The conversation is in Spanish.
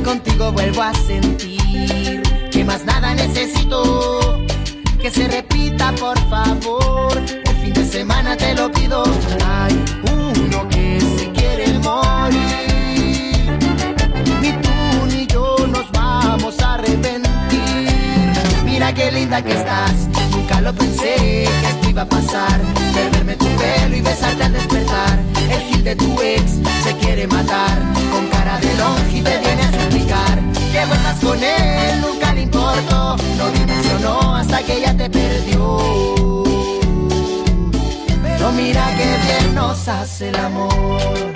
contigo vuelvo a sentir que más nada necesito, que se repita por favor. El fin de semana te lo pido. Hay uno que se quiere morir, ni tú ni yo nos vamos a arrepentir. Mira qué linda que estás, nunca lo pensé que esto iba a pasar. Perderme tu pelo y besarte al despertar. El gil de tu ex se quiere matar, con cara de longe te viene a suplicar que vuelvas con él, nunca le importó. No dimensionó hasta que ella te perdió. Pero mira que bien nos hace el amor.